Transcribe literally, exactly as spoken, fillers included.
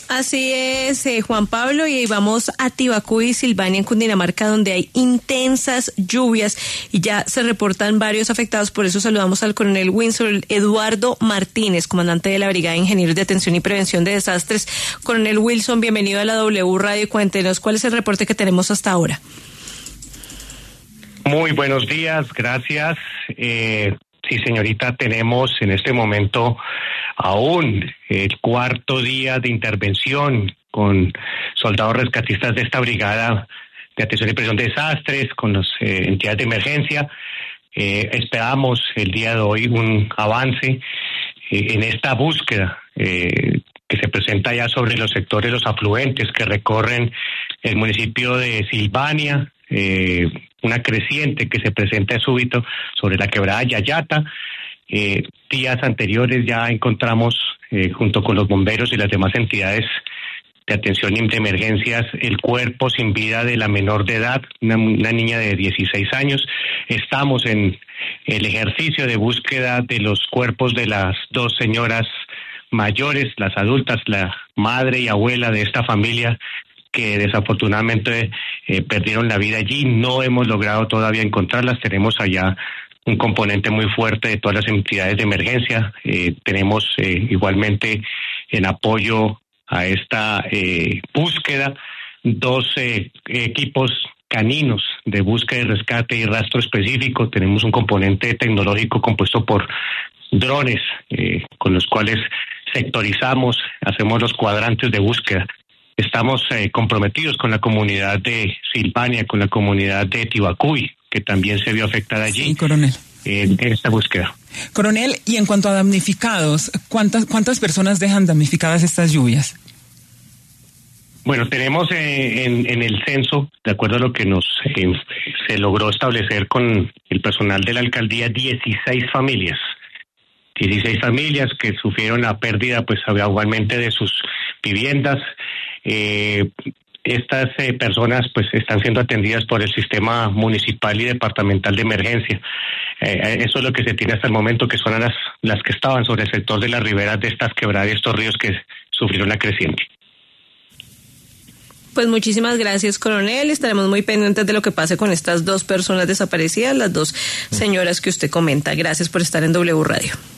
Así es, eh, Juan Pablo, y vamos a Tibacuy y Silvania, en Cundinamarca, donde hay intensas lluvias y ya se reportan varios afectados. Por eso saludamos al coronel Windsor Eduardo Martínez, comandante de la Brigada de Ingenieros de Atención y Prevención de Desastres. Coronel Wilson, bienvenido a la W Radio y cuéntenos cuál es el reporte que tenemos hasta ahora. Muy buenos días, gracias. Eh, sí, señorita, tenemos en este momento aún el cuarto día de intervención con soldados rescatistas de esta brigada de atención y prevención de desastres, con las eh, entidades de emergencia. Eh, esperamos el día de hoy un avance eh, en esta búsqueda eh, que se presenta ya sobre los sectores, los afluentes que recorren el municipio de Silvania, eh, una creciente que se presenta súbito sobre la quebrada Yayata. Eh, días anteriores ya encontramos, eh, junto con los bomberos y las demás entidades de atención y de emergencias, el cuerpo sin vida de la menor de edad, una, una niña de dieciséis años. Estamos en el ejercicio de búsqueda de los cuerpos de las dos señoras mayores, las adultas, la madre y abuela de esta familia, que desafortunadamente eh, perdieron la vida allí. No hemos logrado todavía encontrarlas. Tenemos allá un componente muy fuerte de todas las entidades de emergencia. Eh, tenemos eh, igualmente en apoyo a esta eh, búsqueda dos eh, equipos caninos de búsqueda y rescate y rastro específico. Tenemos un componente tecnológico compuesto por drones eh, con los cuales sectorizamos, hacemos los cuadrantes de búsqueda. Estamos eh, comprometidos con la comunidad de Silvania, con la comunidad de Tibacuy, que también se vio afectada allí. Sí, coronel. En, en esta búsqueda. Coronel, y en cuanto a damnificados, ¿cuántas cuántas personas dejan damnificadas estas lluvias? Bueno, tenemos eh, en, en el censo, de acuerdo a lo que nos eh, se logró establecer con el personal de la alcaldía, dieciséis familias. dieciséis familias que sufrieron la pérdida, pues, igualmente de sus viviendas. Eh, estas eh, personas pues están siendo atendidas por el sistema municipal y departamental de emergencia. Eh, eso es lo que se tiene hasta el momento, que son las, las que estaban sobre el sector de las riberas de estas quebradas y estos ríos que sufrieron la creciente. Pues muchísimas gracias, coronel. Estaremos muy pendientes de lo que pase con estas dos personas desaparecidas, las dos señoras que usted comenta. Gracias por estar en W Radio.